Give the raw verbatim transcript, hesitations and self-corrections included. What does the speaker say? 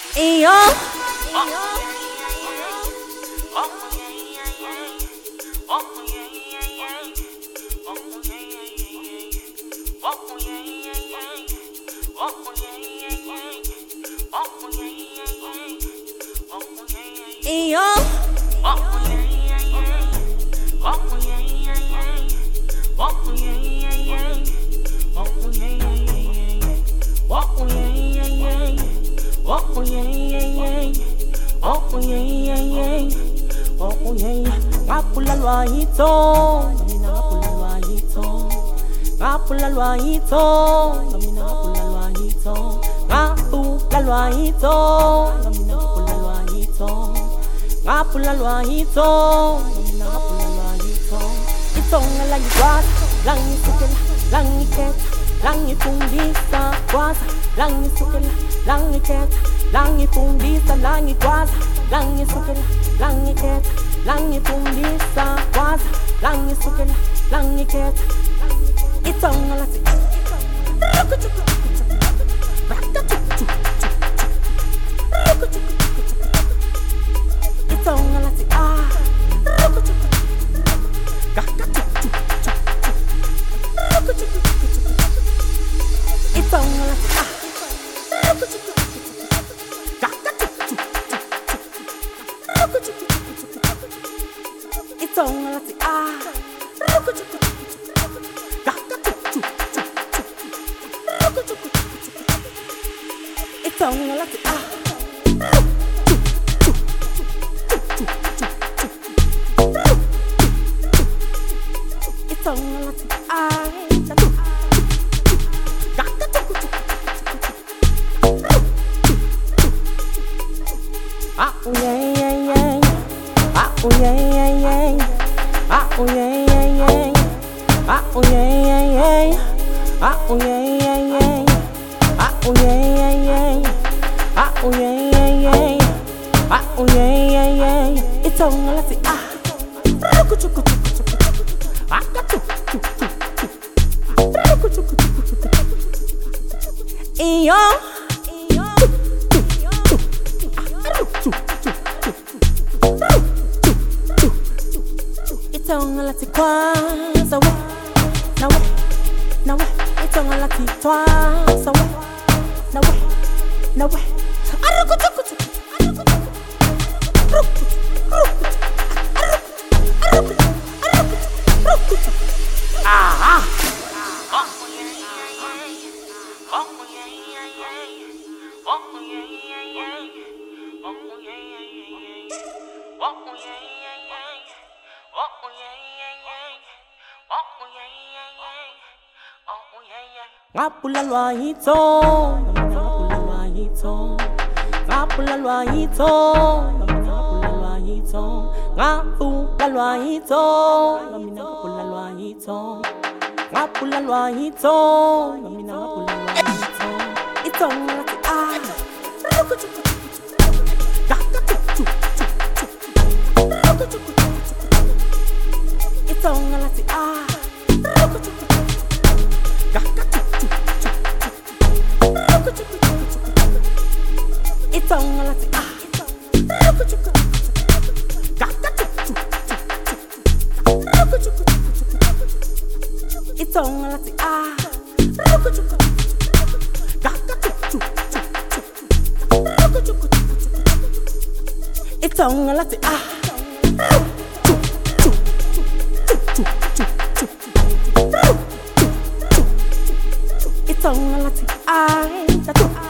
Iyo. Iyo. Ngapula lwahito, mina ngapula lwahito. Ngapula lwahito, mina ngapula lwahito. Ngapula lwahito, mina ngapula lwahito. Ngapula lwahito, mina ngapula lwahito. Itonga lagi kwasa, langi sukela, langi keta, langi fundisa kwasa, langi sukela, langi keta, langi fundisa, langi kwasa, langi sukela, langi keta, langi fundisa kwasa, langi sukela, langi keta. Itonga lati Itonga lati ah Itonga lati ah Itonga lati ah Itonga lati ah Itonga lati ah Ah oh yeah yeah yeah Ah oh yeah yeah yeah Ah oh yeah yeah yeah Ah oh yeah yeah yeah Ah oh yeah yeah yeah Ah oh yeah yeah yeah Ah oh yeah yeah yeah Ah oh yeah yeah yeah Itonga lati ah Iyo. Itonga lati kwasa we, na we, na we. Itonga lati twasa we, na we, na we. Arukutukutu, arukutukutu, arukutukutu, arukutukutu, arukutukutu. Ah. Ngapula lwahito, ngapula lwahito. Ngapula lwahito, ngapula lwahito. Ngapula lwahito, ngapula lwahito. Ngapula lwahito, ngapula lwahito. Itonga lati ah Itonga lati ah Itonga lati ah Itonga lati ah Itonga lati ah Itonga lati ah